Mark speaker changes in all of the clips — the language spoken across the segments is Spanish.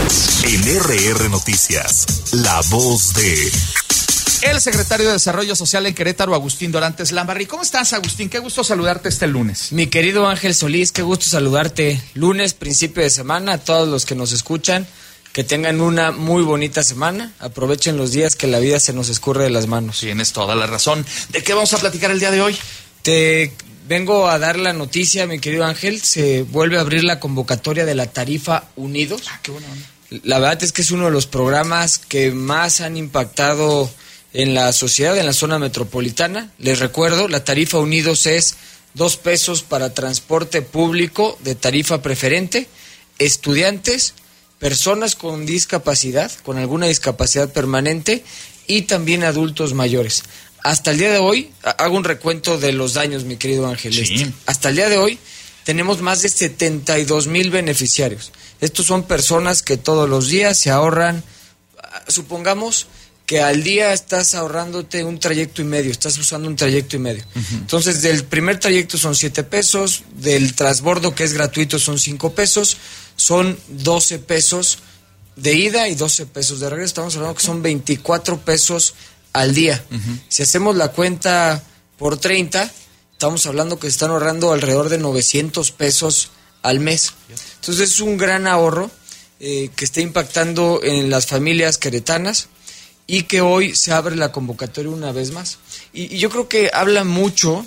Speaker 1: En RR Noticias, la voz de...
Speaker 2: El secretario de Desarrollo Social en Querétaro, Agustín Dorantes Lambarri. ¿Cómo estás, Agustín? Qué gusto saludarte este lunes.
Speaker 3: Mi querido Ángel Solís, qué gusto saludarte. Lunes, principio de semana, a todos los que nos escuchan, que tengan una muy bonita semana. Aprovechen los días que la vida se nos escurre de las manos.
Speaker 2: Tienes toda la razón. ¿De qué vamos a platicar el día de hoy?
Speaker 3: Te vengo a dar la noticia, mi querido Ángel. Se vuelve a abrir la convocatoria de la tarifa Unidos.
Speaker 2: Qué buena onda.
Speaker 3: La verdad es que es uno de los programas que más han impactado en la sociedad, en la zona metropolitana. Les recuerdo, la tarifa Unidos es 2 pesos para transporte público de tarifa preferente, estudiantes, personas con discapacidad, con alguna discapacidad permanente y también adultos mayores. Hasta el día de hoy, hago un recuento de los daños, mi querido Ángel.
Speaker 2: Sí.
Speaker 3: Hasta el día de hoy tenemos más de 72,000 beneficiarios. Estos son personas que todos los días se ahorran, supongamos que al día estás ahorrándote un trayecto y medio, estás usando un trayecto y medio. Uh-huh. Entonces, del primer trayecto son 7 pesos, del transbordo que es gratuito son 5 pesos, son 12 pesos de ida y 12 pesos de regreso. Estamos hablando que son 24 pesos al día. Uh-huh. Si hacemos la cuenta por 30, estamos hablando que se están ahorrando alrededor de 900 pesos al mes. Entonces, es un gran ahorro que está impactando en las familias queretanas, y que hoy se abre la convocatoria una vez más. Y yo creo que habla mucho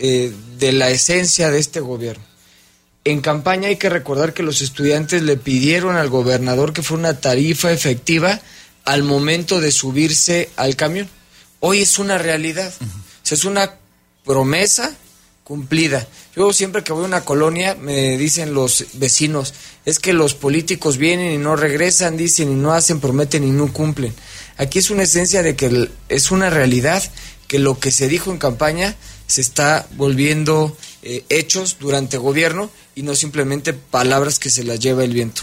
Speaker 3: de la esencia de este gobierno. En campaña hay que recordar que los estudiantes le pidieron al gobernador que fuera una tarifa efectiva al momento de subirse al camión. Hoy es una realidad. Uh-huh. O sea, es una promesa cumplida. Yo siempre que voy a una colonia me dicen los vecinos, es que los políticos vienen y no regresan, dicen y no hacen, prometen y no cumplen. Aquí es una esencia de que es una realidad, que lo que se dijo en campaña se está volviendo hechos durante gobierno y no simplemente palabras que se las lleva el viento.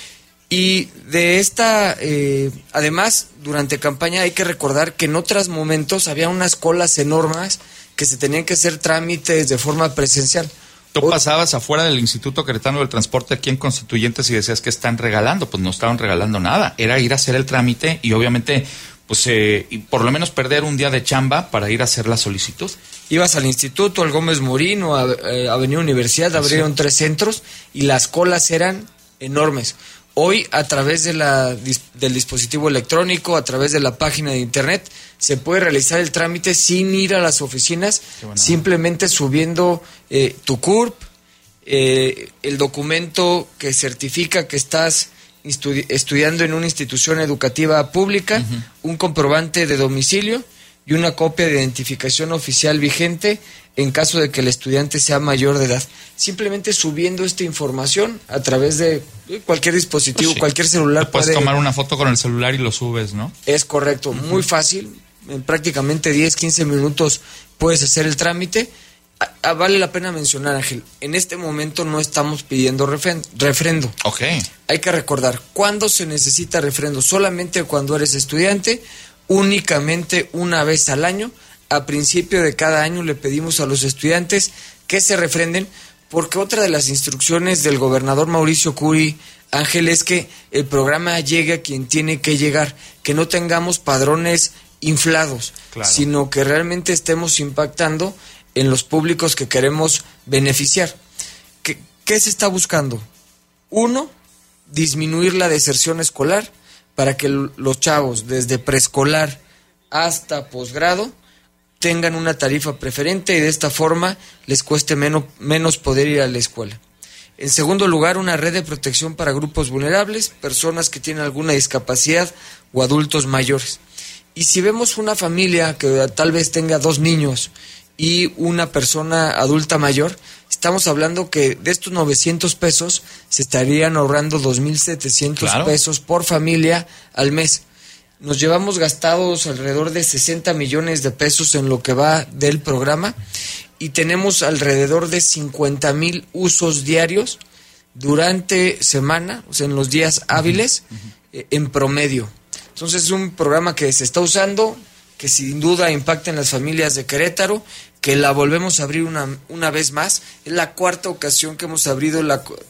Speaker 3: Y de esta, además, durante campaña hay que recordar que en otros momentos había unas colas enormes que se tenían que hacer trámites de forma presencial.
Speaker 2: Tú pasabas afuera del Instituto Queretano del Transporte aquí en Constituyentes y decías que están regalando. Pues no estaban regalando nada. Era ir a hacer el trámite y obviamente, pues, y por lo menos perder un día de chamba para ir a hacer la solicitud.
Speaker 3: Ibas al instituto, al Gómez Morín o a Avenida Universidad, abrieron 3 centros y las colas eran enormes. Hoy, a través de del dispositivo electrónico, a través de la página de internet, se puede realizar el trámite sin ir a las oficinas, simplemente subiendo tu CURP, el documento que certifica que estás estudiando en una institución educativa pública, uh-huh, un comprobante de domicilio y una copia de identificación oficial vigente en caso de que el estudiante sea mayor de edad. Simplemente subiendo esta información a través de cualquier dispositivo, pues sí, cualquier celular.
Speaker 2: Te puedes tomar una foto con el celular y lo subes, ¿no?
Speaker 3: Es correcto, uh-huh, muy fácil. En prácticamente 10, 15 minutos puedes hacer el trámite. Vale la pena mencionar, Ángel, en este momento no estamos pidiendo refrendo.
Speaker 2: Okay.
Speaker 3: Hay que recordar, ¿cuándo se necesita refrendo? Solamente cuando eres estudiante, únicamente una vez al año. A principio de cada año le pedimos a los estudiantes que se refrenden, porque otra de las instrucciones del gobernador Mauricio Curi, Ángel, es que el programa llegue a quien tiene que llegar, que no tengamos padrones inflados, claro, sino que realmente estemos impactando en los públicos que queremos beneficiar. ¿Qué se está buscando? 1, disminuir la deserción escolar para que los chavos desde preescolar hasta posgrado tengan una tarifa preferente y de esta forma les cueste menos poder ir a la escuela. En segundo lugar, una red de protección para grupos vulnerables, personas que tienen alguna discapacidad o adultos mayores. Y si vemos una familia que tal vez tenga 2 niños y una persona adulta mayor, estamos hablando que de estos 900 pesos se estarían ahorrando 2,700 claro, pesos por familia al mes. Nos llevamos gastados alrededor de 60 millones de pesos en lo que va del programa y tenemos alrededor de 50,000 usos diarios durante semana, o sea, en los días hábiles, en promedio. Entonces es un programa que se está usando, que sin duda impacta en las familias de Querétaro, que la volvemos a abrir una vez más. Es la cuarta ocasión que hemos abierto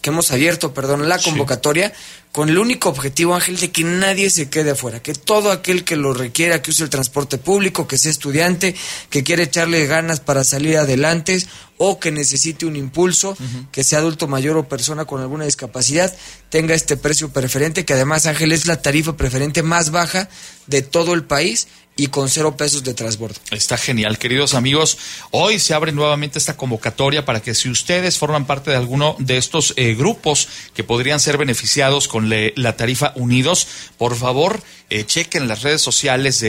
Speaker 3: la convocatoria, con el único objetivo, Ángel, de que nadie se quede afuera, que todo aquel que lo requiera, que use el transporte público, que sea estudiante, que quiera echarle ganas para salir adelante o que necesite un impulso, que sea adulto mayor o persona con alguna discapacidad, tenga este precio preferente, que además, Ángel, es la tarifa preferente más baja de todo el país y con 0 pesos de transbordo.
Speaker 2: Está genial, queridos amigos. Hoy se abre nuevamente esta convocatoria para que, si ustedes forman parte de alguno de estos grupos que podrían ser beneficiados con la tarifa Unidos, por favor, chequen las redes sociales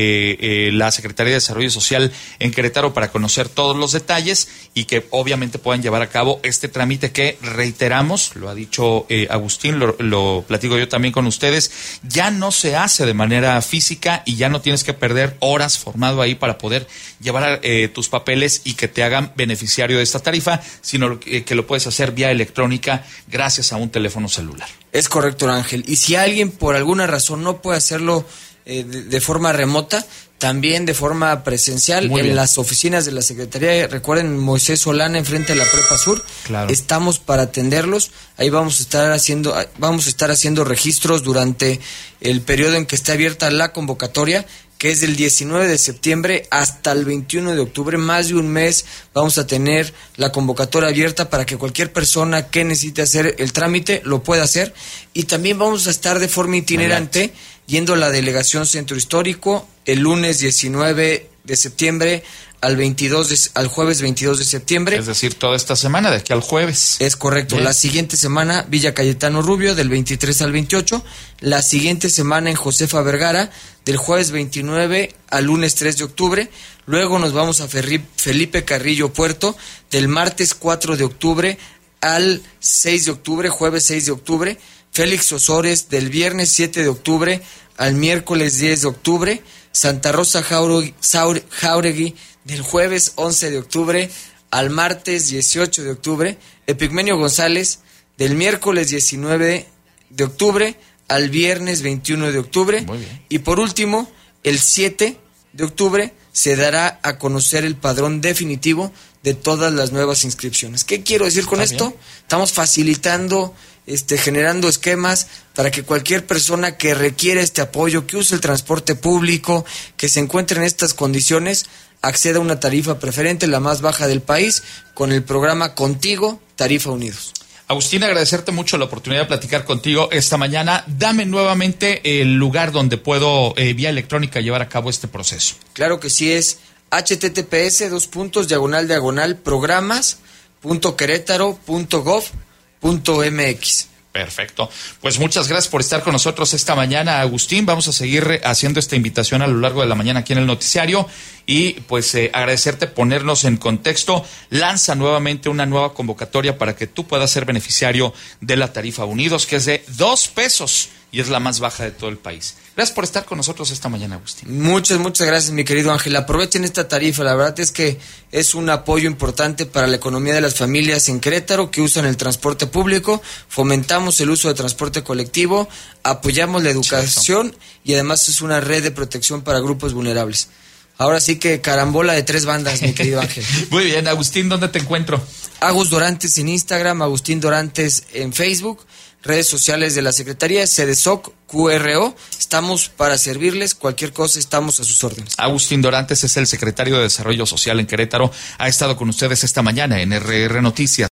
Speaker 2: de la Secretaría de Desarrollo Social en Querétaro para conocer todos los detalles y que obviamente puedan llevar a cabo este trámite que, reiteramos, lo ha dicho Agustín, lo platico yo también con ustedes, ya no se hace de manera física y ya no tienes que perder horas formado ahí para poder llevar tus papeles y que te hagan beneficiario de esta tarifa, sino que lo puedes hacer vía electrónica gracias a un teléfono celular.
Speaker 3: Es correcto, Ángel. Y si alguien por alguna razón no puede hacerlo de forma remota, también de forma presencial, en las oficinas de la Secretaría, recuerden, Moisés Solana, enfrente de la Prepa Sur, claro, estamos para atenderlos. Ahí vamos a estar haciendo registros durante el periodo en que esté abierta la convocatoria, que es del 19 de septiembre hasta el 21 de octubre, más de un mes vamos a tener la convocatoria abierta para que cualquier persona que necesite hacer el trámite lo pueda hacer. Y también vamos a estar de forma itinerante yendo a la Delegación Centro Histórico el lunes 19 de septiembre al jueves 22 de septiembre.
Speaker 2: Es decir, toda esta semana, de aquí al jueves.
Speaker 3: Es correcto. Bien. La siguiente semana, Villa Cayetano Rubio, del 23 al 28. La siguiente semana en Josefa Vergara, del jueves 29 al lunes 3 de octubre. Luego nos vamos a Felipe Carrillo Puerto, del martes 4 de octubre al 6 de octubre, jueves 6 de octubre. Félix Osores, del viernes 7 de octubre al miércoles 10 de octubre. Santa Rosa Jauregui, del jueves 11 de octubre al martes 18 de octubre. Epigmenio González, del miércoles 19 de octubre al viernes 21 de octubre.
Speaker 2: Muy bien.
Speaker 3: Y por último, el 7 de octubre se dará a conocer el padrón definitivo de todas las nuevas inscripciones. ¿Qué quiero decir con esto? Bien. Estamos facilitando, generando esquemas para que cualquier persona que requiera este apoyo, que use el transporte público, que se encuentre en estas condiciones, acceda a una tarifa preferente, la más baja del país, con el programa Contigo, Tarifa Unidos.
Speaker 2: Agustín, agradecerte mucho la oportunidad de platicar contigo esta mañana. Dame nuevamente el lugar donde puedo vía electrónica llevar a cabo este proceso.
Speaker 3: Claro que sí, es https://programas.querétaro.gov.mx.
Speaker 2: Perfecto. Pues muchas gracias por estar con nosotros esta mañana, Agustín. Vamos a seguir haciendo esta invitación a lo largo de la mañana aquí en el noticiario y pues agradecerte, ponernos en contexto. Lanza nuevamente una nueva convocatoria para que tú puedas ser beneficiario de la tarifa Unidos, que es de 2 pesos y es la más baja de todo el país. Gracias por estar con nosotros esta mañana, Agustín.
Speaker 3: Muchas gracias, mi querido Ángel. Aprovechen esta tarifa. La verdad es que es un apoyo importante para la economía de las familias en Querétaro que usan el transporte público. Fomentamos el uso de transporte colectivo, apoyamos la educación y además es una red de protección para grupos vulnerables. Ahora sí que carambola de 3 bandas, mi querido Ángel.
Speaker 2: Muy bien, Agustín, ¿dónde te encuentro?
Speaker 3: Agus Dorantes en Instagram, Agustín Dorantes en Facebook, redes sociales de la Secretaría, CDSOC, QRO. Estamos para servirles, cualquier cosa estamos a sus órdenes.
Speaker 2: Agustín Dorantes es el secretario de Desarrollo Social en Querétaro. Ha estado con ustedes esta mañana en RR Noticias.